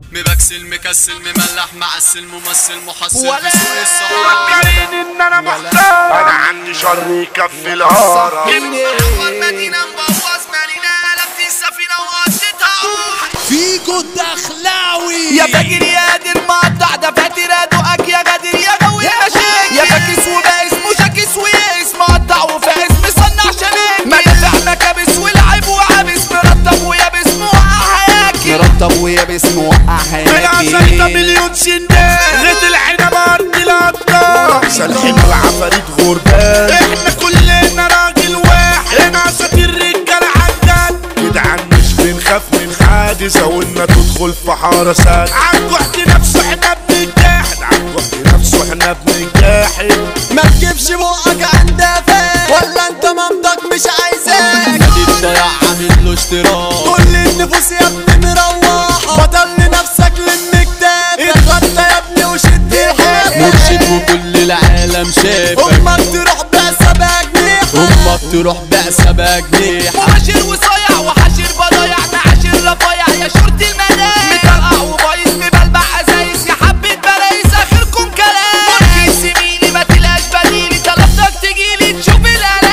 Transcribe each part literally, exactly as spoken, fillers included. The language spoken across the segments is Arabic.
مبكسل مكسل مملح معسل ممثل محصل في سوق الصحاب فكرين ان انا محتار، انا عندي شر يكفي الهرم. محور مدينة مبوظ مالينا قلبت السفينة وقضيتها فيكو الدخلاوي يا فاكر يا قادر مقطع ده فاتر ادوقك يا غادر يا غوي يا شيخ يا فاكس وبقى اسمه شاكس ويس مقطع وفاقس مصنع شناك ما دافع مكابس والعيب وعابس مرتب ويابس موقع حياكي مرتب ويابس موقع حياكي ثلاثة مليون سندان غيت العنب ارض الابطال، سلحين العفاريت غربان، احنا كلنا راجل واحد، هنا اساطير الرجاله عالجد جدعان مش بنخاف من حادث او اننا تدخل في حرسات. عن جهد نفسه احنا بنجاحد، عن جهد نفسه احنا بنجاحد. ما تجيبش بقك عند فين ولا انت مامتك مش عايزاك، نادي الضياع عامل له اشتراك، كل النفوس يا ابني مروحه بطل لنفسك للمكتاب اتغطى يا ابني وشد الحيط مرشد وكل العالم شافك، امك تروح بعصا بجنيحه امك تروح بعصا بجنيحه، مباشر وصايع وحاشر بضايع معاشر رفايع يا شورت المدايع مطرقع وبايظ مبلبع ازايز يا حبة بلايس اخركم كلام ممكن سميني ما تلاقيش بديلي طلبتك تجيلي تشوف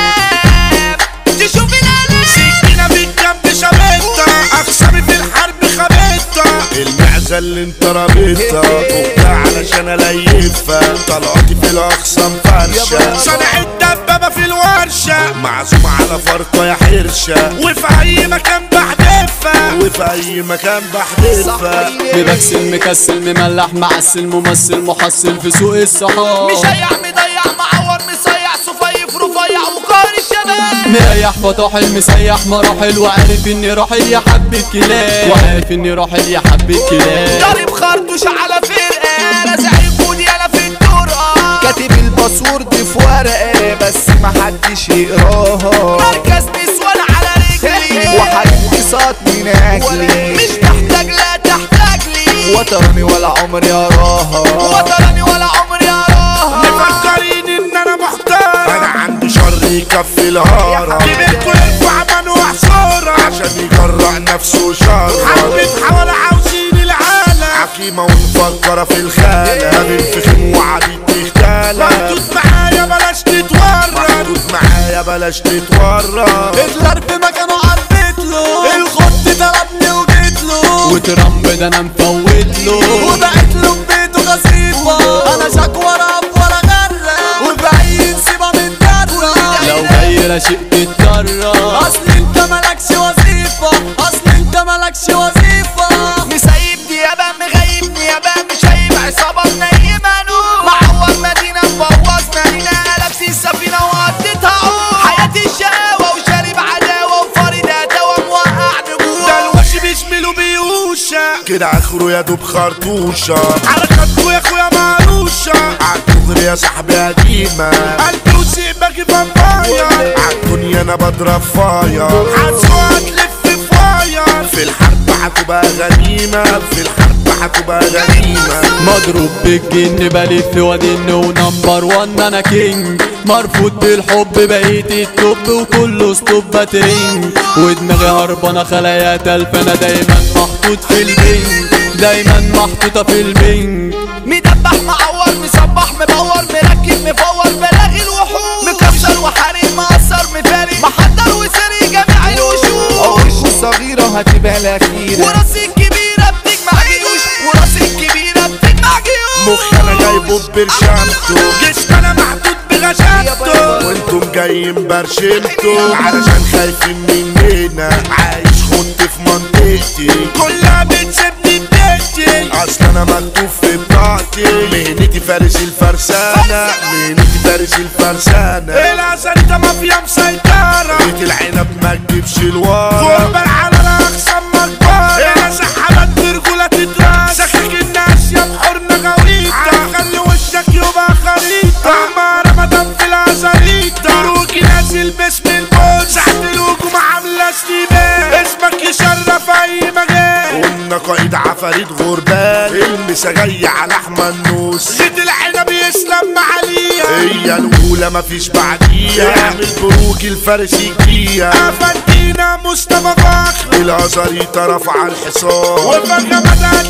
الالام تشوف الالام سكينة في الجنب شبيتها، اخصامي في الحرب خبيتها، المعزة اللي انت رابطها فكها علشان اليفها، طلعتي في الاخصام فرشة، صانع الدبابة في الورشة، معزوم على فرقة يا حرشة، وفي اي مكان بحدفها، وفي اي مكان بحدفها. مبكسل مكسل مملح معسل ممثل محصل في سوق الصحاب، مشيع مضيع معور مصيع صفيف رفيع وقار الشباب مريح فطاحل مسيح مراحل وعارف اني راحل يا حبة كلاب، وعارف اني راحل يا حبة كلاب، ضارب خرطوش على فرقة رازع الكود يالا في الطرقة كاتب الباسورد في ورقة بس محدش يقراها، مركز نسوان على رجلي وحد صوت من اجلي مش محتاج لا تحتاج لي وطني ولا عمري اراها وطني ولا عمري اراها مفكرين ان انا محتار، انا عندي شر يكفي الهرم، كبيركوا يرفع من وحصورة عشان يجرع نفسه شر، حبة حوالي عاوزين العالم عكيمة ونفكر في الخالة، ما بنفخم وعديد تختالة، محدود معايا بلاش تتورط، محدود معايا بلاش تتورط. هتلر في مكانه عرفت له الخط طلبني وجيت له وترامب ده انا مفوت له وبقيت له ببيته غصيبة انا شكوى رب ولا غرة وبعين سيبة من درة لو جاي رشيق تتكرر، اصل انت مالكش وظيفة اصل انت مالكش وظيفة مسيبني يابا مغيبني يابا مش هيب عصابة منيمة نور معور مدينة مبوظ مدينة قلبت السفينة وقضيتها عور حياتي الشقاوة وشارب عداوة وفارد عداوة موقع نجوم ده الوش بيشمله بيوشة كده اخره يا دوب خرطوشة، حركاتكوا يا اخويا معروشة، عالدغري يا صاحبي قديمة، قلبي وسيبك فامباير، عالدنيا انا بضرب فاير، عالسوق تلف فاير، في الحرب هتبقى غنيمة، في الحرب هتبقى غنيمة. مضروب بالجن بلف وادن ونمبر وان انا كينج، مرفوض بالحب بقيت التوب وكله ستوب ترينج، ودماغي هربانة خلايا تلف انا دايما محطوط في البنج، دايما محطوطة في البنج، مدبح معور مصبح مبور مركب مفور بلاغي الوحوش مكسر وحريم مقصر مفارق محضر وسري جميع الوشوش عروش الصغيرة هتبقى الأخيرة وراسي الكبيرة بتجمع جيوش وراسي الكبيرة بتجمع جيوش مخ انا جايبه ببرشامته، جسم انا محدود بغشامته، وانتم جايين برشمته علشان خايفين مننا، عايش خنت في منطقتي كلها بتسيبني ببيتي، اصل انا مكتوب في بطاقتي مهنتي فارس الفرسانة، مهنتي فارس الفرسانة، الازل ده مافيا مسيطرة، بيت العنب ما تجيبش الورا، غربة على الاقسام مجبرة، هنا سحبت برجولة تتراس، سخك الناس يا بحورنا غويطة، خلي وشك يبقى خريطة، عمارة مدام في الازاريطة، بروكي نازل باسم الموت، ساعة الهجوم عاملة استيبان، اسمك يشرف اي مجال، قلنا قائد عفاريت غربان، المسا جاي على احمى النوس، زيت العنب يسلم عليها، هي الاولى مفيش بعديها، اعمل بروك الفارس يجيها، افندينا مصطفى فخر، الازاريطة رفع الحصان، وفجأة بدأت تلاقي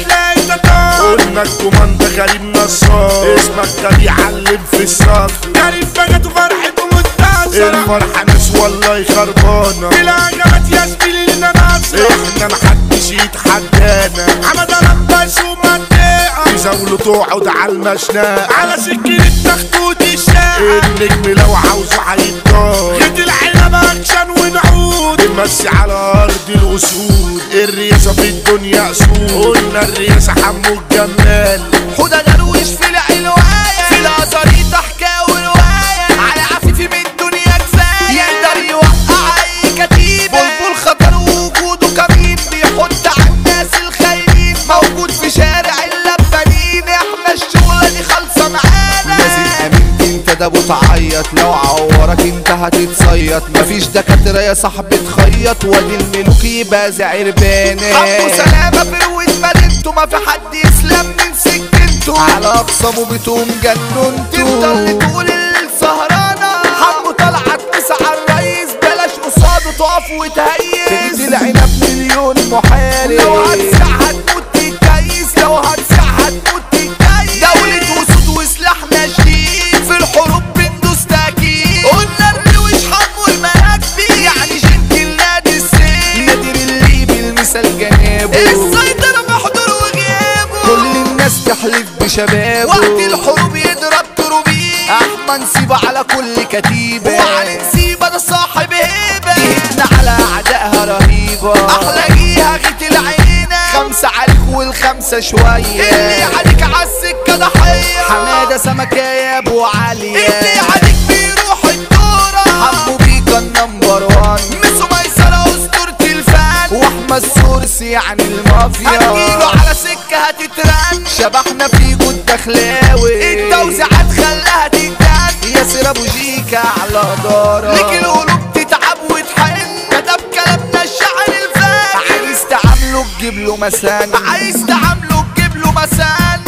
ده طار. قلنا الكوماندا غريب نصار، اسمك ده بيعلم في الصف. غريب بجاته فرحته منتصرة، الفرحة ناس والله خربانة. بالعجبات يا زميلي لنا نصرة، احنا محدش يتحدانا. حمد لبس ومنطقة يزاولوا تقعد على المشنقة، على سكين التخطوط الشقة. النجم لو عاوزه هيتطار، خد العنب اكشن ونعود. نمسي على ارض الاسود، الرياسة في الدنيا اسود. قلنا الرياسة حمو الجمال، حوده درويش في العلواية، في الازاريط حكاوي رواية. على عفيفي من الدنيا كفاية، يقدر يوقع اي كتيبة. بلبل خطر ووجوده كمين، بيحط على الناس الخاينين. موجود في شارع اللبانين، احنا الشغلة دي خالصة معانا. لازم امنت انت ده بتعيط، لو عورك انت هتتصيط. مفيش دكاترة يا صاحبي تخيط، وادي الملوك يبقى زعربانة. حبوا سلامة بروت مدينته، ما في حد يسلم من سكنته. على اقصامه بتقوم جننته، تفضل تقول السهرانة. حبوا طلعت تسعى الريس، بلاش قصاده تقف وتهيس. تجدي العنب مليون محارب، لو هتسع هتموت تتكيس. لو هتسع هتموت تتكيس. دولة وسود وسلاحنا شديد، في الحروب بندوس تأكيد. قلنا الروش حمو المراكبي، يعني جنتل نادي السيف. نادر اللي بالمثال جنابه، السيطرة بحضور وغيابه. كل الناس تحلف بشبابه، وقت الحروب يضرب تروبيه. احمد نسيبه على كل كتيبة، وعلي نسيبه ده صاحب هيبة. جهتنا على اعدائها رهيبة، احلى جيها غيت العينة. خمسة عليك والخمسة شوية، اللي عليك عالسكة ضحية. حمادة سمكاية يا ابو علي، اللي عليك بيروح الدورة. حمو بيكا النمبر وان، مسو ميسرة اسطورة الفن. واحمد سورسي يعني المافيا، هتجيله على سكة هتترن. شبحنا في جود دخلاوي، التوزيعات خلاها تتجن. ياسر ابو جيكا على دارة، ليك القلوب تتعب وتحن. كتب كلامنا الشعر الفن، عايز تعامله تجيب له مسان. عايز تعامله تجيب له مسان.